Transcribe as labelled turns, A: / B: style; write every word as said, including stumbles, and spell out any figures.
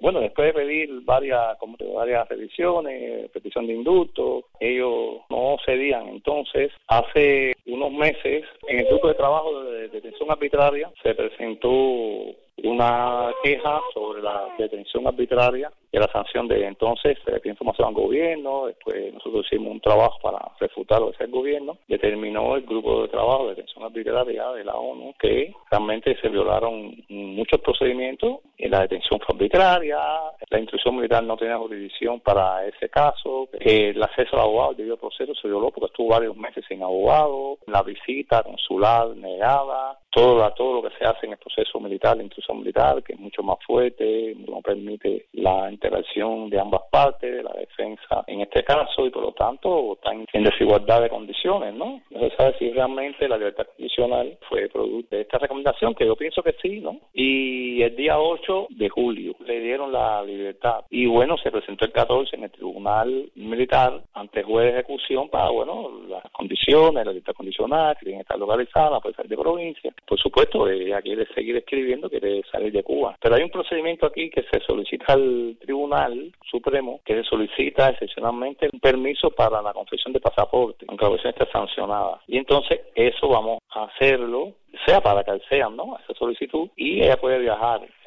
A: Bueno, después de pedir varias, como te digo, varias revisiones, petición de indulto, ellos no cedían. Entonces, hace unos meses, en el grupo de trabajo de detención arbitraria, se presentó una queja sobre la detención arbitraria y la sanción de entonces se le pidió información al gobierno. Después nosotros hicimos un trabajo para refutar lo que es el gobierno. Determinó el grupo de trabajo de detención arbitraria de la ONU que realmente se violaron muchos procedimientos y la detención fue arbitraria, la instrucción militar no tenía jurisdicción para ese caso, que el acceso al abogado, el debido proceso se violó porque estuvo varios meses sin abogado, la visita consular negada, todo, la, todo lo que se hace en el proceso militar, la instrucción militar, que es mucho más fuerte, no permite la interacción de ambas partes, de la defensa en este caso, y por lo tanto están en desigualdad de condiciones, ¿no? No se sabe si realmente la libertad condicional fue producto de esta recomendación, que yo pienso que sí, ¿no? Y el día ocho de julio le dieron la libertad. Y bueno, se presentó el catorce en el Tribunal Militar ante el juez de ejecución para, bueno, las condiciones, la libertad condicional, que tiene que estar localizada, puede ser de provincia. Por supuesto, ella quiere seguir escribiendo, quiere salir de Cuba. Pero hay un procedimiento aquí que se solicita al Tribunal Supremo, que se solicita excepcionalmente un permiso para la confección de pasaporte, aunque la confección esté sancionada. Y entonces eso vamos a hacerlo, sea para que sean, ¿no?, esa solicitud, y ella puede viajar